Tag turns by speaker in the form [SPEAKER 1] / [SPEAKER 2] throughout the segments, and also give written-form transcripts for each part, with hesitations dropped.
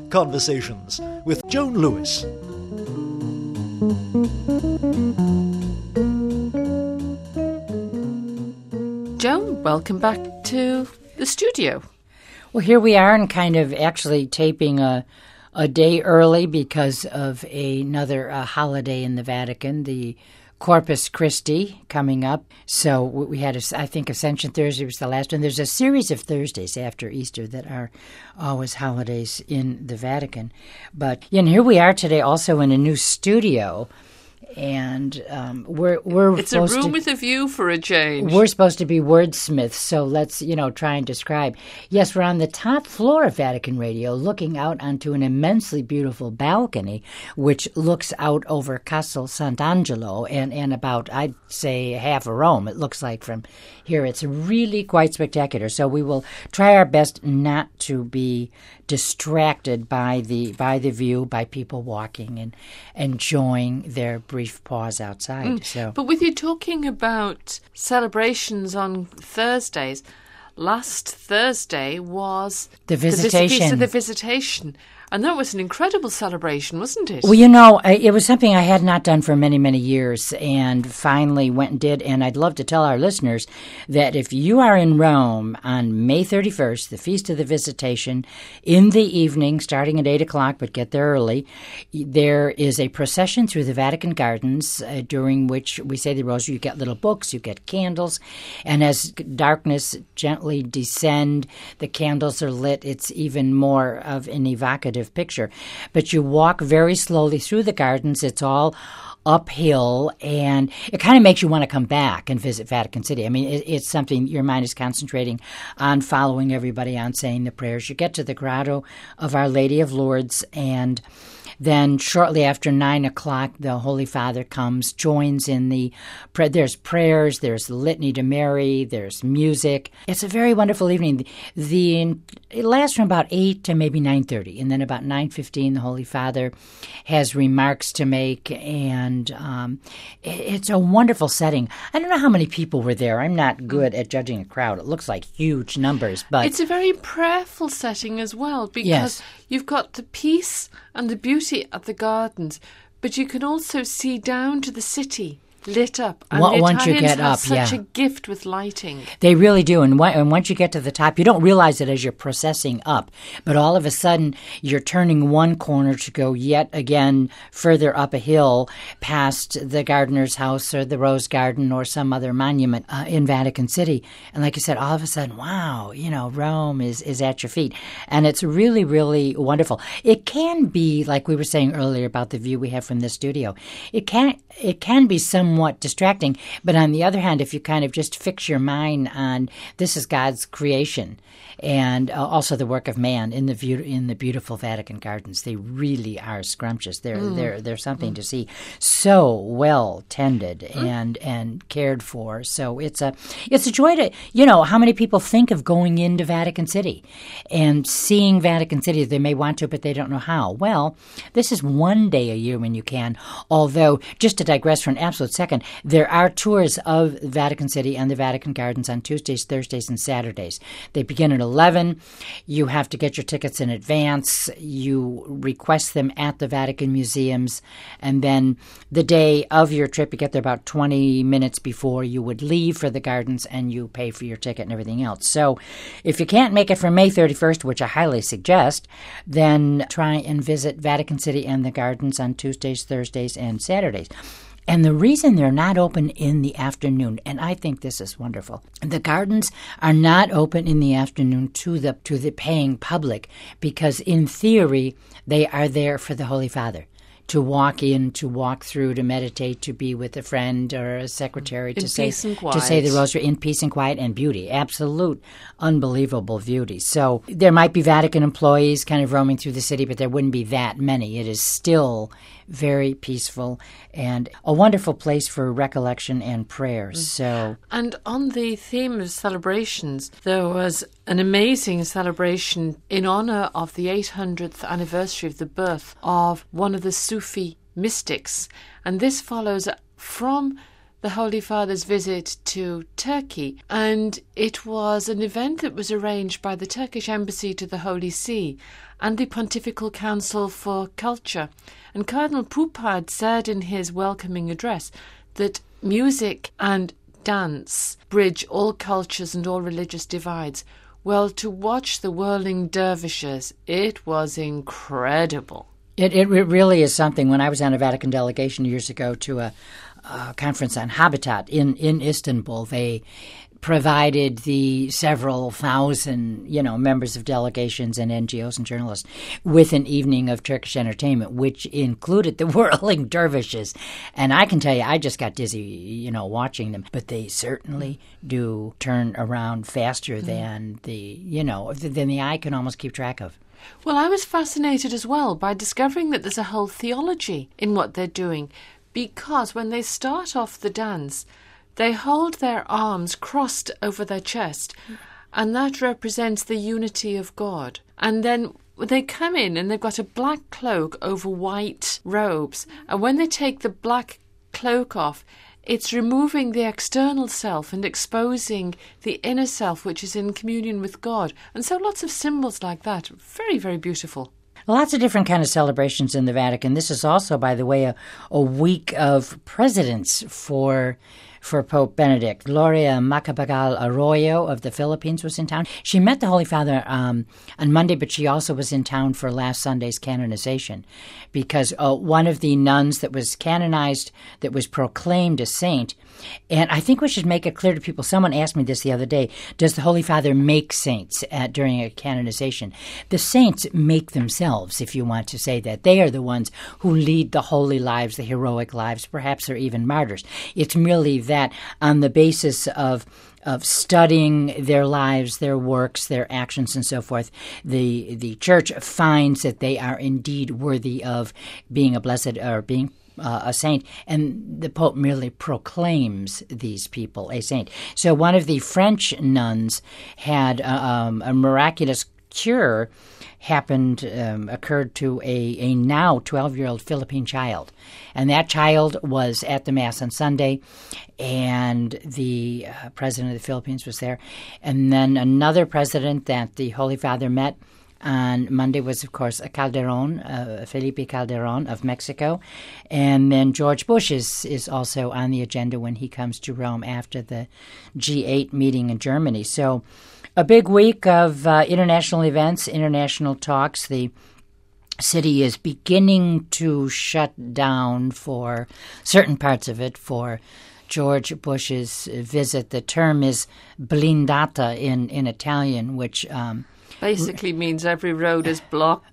[SPEAKER 1] Conversations with Joan Lewis.
[SPEAKER 2] Joan, welcome back to the studio.
[SPEAKER 3] Well, here we are and kind of actually taping a day early because of another holiday in the Vatican, the Corpus Christi coming up. So we had, I think Ascension Thursday was the last one. There's a series of Thursdays after Easter that are always holidays in the Vatican. But here we are today also in a new studio. And we're
[SPEAKER 2] it's a room with a view for a change.
[SPEAKER 3] We're supposed to be wordsmiths, so let's try and describe. Yes, we're on the top floor of Vatican Radio, looking out onto an immensely beautiful balcony, which looks out over Castel Sant'Angelo and about, I'd say, half of Rome. It looks like from here. It's really quite spectacular. So we will try our best not to be distracted by the view, by people walking and enjoying their brief pause outside.
[SPEAKER 2] But with you talking about celebrations on Thursdays, last Thursday was
[SPEAKER 3] the Visitation.
[SPEAKER 2] Feast of the Visitation. And that was an incredible celebration, wasn't it?
[SPEAKER 3] Well, it was something I had not done for many, many years and finally went and did. And I'd love to tell our listeners that if you are in Rome on May 31st, the Feast of the Visitation, in the evening, starting at 8 o'clock, but get there early, there is a procession through the Vatican Gardens during which we say the Rosary. You get little books, you get candles, and as darkness gently descend, the candles are lit. It's even more of an evocative picture. But you walk very slowly through the gardens. It's all uphill, and it kind of makes you want to come back and visit Vatican City. I mean, it's something your mind is concentrating on, following everybody, on saying the prayers. You get to the Grotto of Our Lady of Lourdes, and then shortly after 9 o'clock, the Holy Father comes, joins in there's prayers, there's the Litany to Mary, there's music. It's a very wonderful evening. It lasts from about 8 to maybe 9:30, and then about 9:15, the Holy Father has remarks to make, and it's a wonderful setting. I don't know how many people were there. I'm not good at judging a crowd. It looks like huge numbers, but
[SPEAKER 2] it's a very prayerful setting as well, because
[SPEAKER 3] yes,
[SPEAKER 2] you've got the peace and the beauty of the gardens, but you can also see down to the city lit up. And the
[SPEAKER 3] once you
[SPEAKER 2] Italians
[SPEAKER 3] get
[SPEAKER 2] have
[SPEAKER 3] up,
[SPEAKER 2] such a gift with lighting.
[SPEAKER 3] They really do. And once you get to the top, you don't realize it as you're processing up. But all of a sudden, you're turning one corner to go yet again further up a hill past the gardener's house or the Rose Garden or some other monument in Vatican City. And like I said, all of a sudden, wow, Rome is at your feet. And it's really, really wonderful. It can be, like we were saying earlier about the view we have from the studio, it can be somewhat distracting, but on the other hand, if you kind of just fix your mind on this is God's creation and also the work of man in the beautiful Vatican Gardens, they really are scrumptious. They're something to see. So well tended and cared for. So it's a joy to how many people think of going into Vatican City and seeing Vatican City. They may want to, but they don't know how. Well, this is one day a year when you can. Although, just to digress for an absolute second, there are tours of Vatican City and the Vatican Gardens on Tuesdays, Thursdays, and Saturdays. They begin at 11. You have to get your tickets in advance. You request them at the Vatican museums. And then the day of your trip, you get there about 20 minutes before you would leave for the gardens, and you pay for your ticket and everything else. So if you can't make it for May 31st, which I highly suggest, then try and visit Vatican City and the gardens on Tuesdays, Thursdays, and Saturdays. And the reason they're not open in the afternoon, and I think this is wonderful, the gardens are not open in the afternoon to the paying public, because in theory they are there for the Holy Father. To walk in, to walk through, to meditate, to be with a friend or a secretary, to say the Rosary in peace and quiet and beauty. Absolute, unbelievable beauty. So there might be Vatican employees kind of roaming through the city, but there wouldn't be that many. It is still very peaceful and a wonderful place for recollection and prayers. So,
[SPEAKER 2] and on the theme of celebrations, there was an amazing celebration in honor of the 800th anniversary of the birth of one of the Sufi mystics, and this follows from the Holy Father's visit to Turkey, and it was an event that was arranged by the Turkish Embassy to the Holy See and the Pontifical Council for Culture. And Cardinal Poupard said in his welcoming address that music and dance bridge all cultures and all religious divides. Well, to watch the whirling dervishes, it was incredible.
[SPEAKER 3] It really is something. When I was on a Vatican delegation years ago to a conference on habitat in Istanbul, they provided the several thousand, members of delegations and NGOs and journalists with an evening of Turkish entertainment, which included the whirling dervishes. And I can tell you, I just got dizzy, watching them. But they certainly do turn around faster than than the eye can almost keep track of.
[SPEAKER 2] Well, I was fascinated as well by discovering that there's a whole theology in what they're doing, because when they start off the dance, they hold their arms crossed over their chest, and that represents the unity of God. And then they come in and they've got a black cloak over white robes, and when they take the black cloak off, it's removing the external self and exposing the inner self, which is in communion with God. And so lots of symbols like that. Very, very beautiful.
[SPEAKER 3] Lots of different kind of celebrations in the Vatican. This is also, by the way, a week of presidents for Pope Benedict. Gloria Macapagal Arroyo of the Philippines was in town. She met the Holy Father on Monday, but she also was in town for last Sunday's canonization, because one of the nuns that was canonized, that was proclaimed a saint, and I think we should make it clear to people. Someone asked me this the other day, does the Holy Father make saints during a canonization? The saints make themselves, if you want to say that. They are the ones who lead the holy lives, the heroic lives, perhaps they're even martyrs. It's merely that on the basis of studying their lives, their works, their actions, and so forth, the Church finds that they are indeed worthy of being a blessed or being a saint, and the Pope merely proclaims these people a saint. So one of the French nuns had a miraculous cure occurred to a now 12-year-old Philippine child. And that child was at the Mass on Sunday, and the president of the Philippines was there. And then another president that the Holy Father met on Monday was, of course, Calderon, Felipe Calderon of Mexico. And then George Bush is also on the agenda when he comes to Rome after the G8 meeting in Germany. So a big week of international events, international talks. The city is beginning to shut down for certain parts of it for George Bush's visit. The term is blindata in Italian, which
[SPEAKER 2] basically means every road is blocked.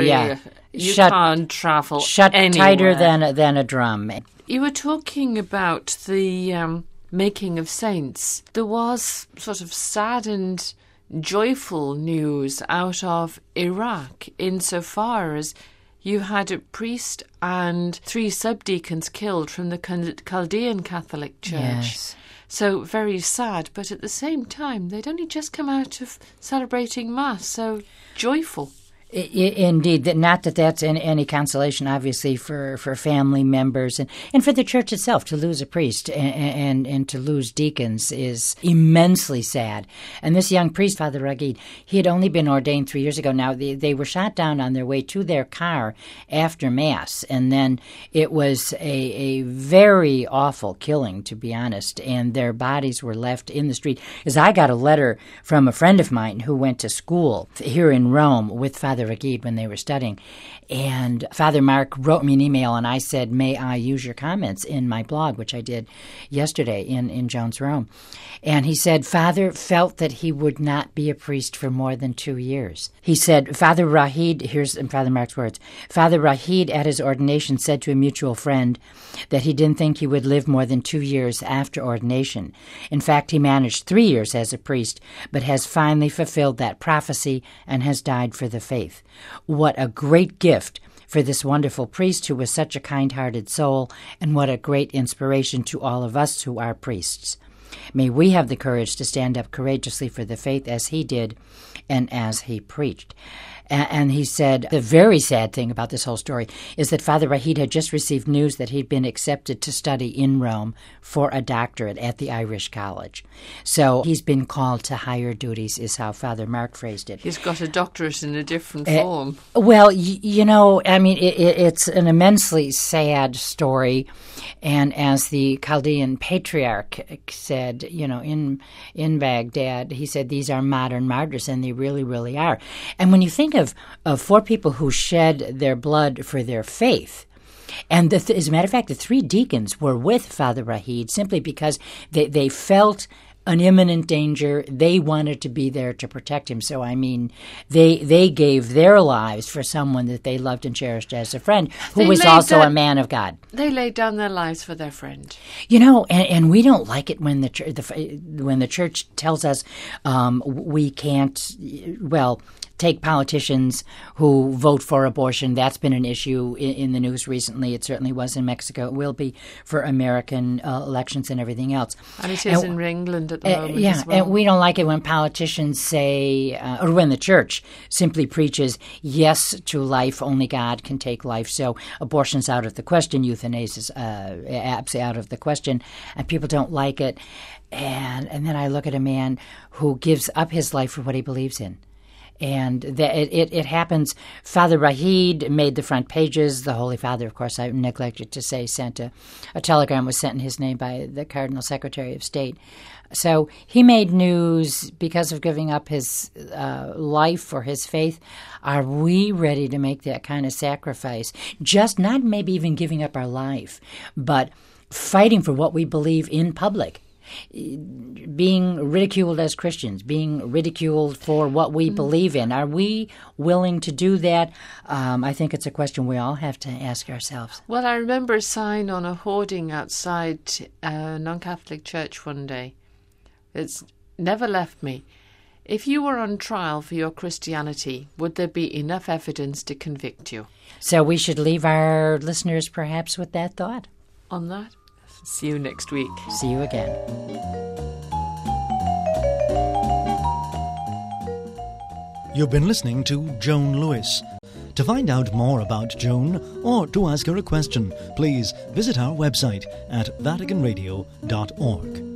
[SPEAKER 2] You can't travel
[SPEAKER 3] shut
[SPEAKER 2] anywhere.
[SPEAKER 3] Tighter than a drum.
[SPEAKER 2] You were talking about the making of saints. There was sort of sad and joyful news out of Iraq, insofar as you had a priest and 3 subdeacons killed from the Chaldean Catholic Church.
[SPEAKER 3] Yes.
[SPEAKER 2] So very sad, but at the same time, they'd only just come out of celebrating Mass, so joyful.
[SPEAKER 3] Indeed, not that that's any consolation, obviously, for family members and for the Church itself. To lose a priest and to lose deacons is immensely sad. And this young priest, Father Ragid, he had only been ordained 3 years ago. Now, they were shot down on their way to their car after Mass, and then it was a very awful killing, to be honest, and their bodies were left in the street. As I got a letter from a friend of mine who went to school here in Rome with Father Ragid when they were studying. And Father Mark wrote me an email, and I said, may I use your comments in my blog, which I did yesterday in Jones, Rome. And he said, Father felt that he would not be a priest for more than 2 years. He said, Father Rahid, here's Father Mark's words, Father Rahid at his ordination said to a mutual friend that he didn't think he would live more than 2 years after ordination. In fact, he managed 3 years as a priest, but has finally fulfilled that prophecy and has died for the faith. What a great gift for this wonderful priest who was such a kind-hearted soul, and what a great inspiration to all of us who are priests. May we have the courage to stand up courageously for the faith as he did and as he preached. And he said the very sad thing about this whole story is that Father Rahid had just received news that he'd been accepted to study in Rome for a doctorate at the Irish College. So he's been called to higher duties, is how Father Mark phrased it.
[SPEAKER 2] He's got a doctorate in a different form.
[SPEAKER 3] Well, it's an immensely sad story. And as the Chaldean patriarch said, in Baghdad, he said, these are modern martyrs, and they really, really are. And when you think of 4 people who shed their blood for their faith, and as a matter of fact, the 3 deacons were with Father Rahid simply because they felt an imminent danger. They wanted to be there to protect him. So, they gave their lives for someone that they loved and cherished as a friend, who was also a man of God.
[SPEAKER 2] They laid down their lives for their friend.
[SPEAKER 3] And we don't like it when the church tells us we can't, take politicians who vote for abortion. That's been an issue in the news recently. It certainly was in Mexico. It will be for American elections and everything else.
[SPEAKER 2] And it is in England at the moment as well.
[SPEAKER 3] And we don't like it when politicians say, or when the church simply preaches, yes to life, only God can take life. So abortion's out of the question, euthanasia is absolutely out of the question, and people don't like it. And then I look at a man who gives up his life for what he believes in. And it happens. Father Rahid made the front pages. The Holy Father, of course, I neglected to say, sent a telegram was sent in his name by the Cardinal Secretary of State. So he made news because of giving up his life for his faith. Are we ready to make that kind of sacrifice? Just not maybe even giving up our life, but fighting for what we believe in public. Being ridiculed as Christians, being ridiculed for what we believe in. Are we willing to do that? I think it's a question we all have to ask ourselves.
[SPEAKER 2] Well, I remember a sign on a hoarding outside a non-Catholic church one day. It's never left me. If you were on trial for your Christianity, would there be enough evidence to convict you?
[SPEAKER 3] So we should leave our listeners perhaps with that thought.
[SPEAKER 2] On that, see you next week.
[SPEAKER 3] See you again.
[SPEAKER 1] You've been listening to Joan Lewis. To find out more about Joan or to ask her a question, please visit our website at vaticanradio.org.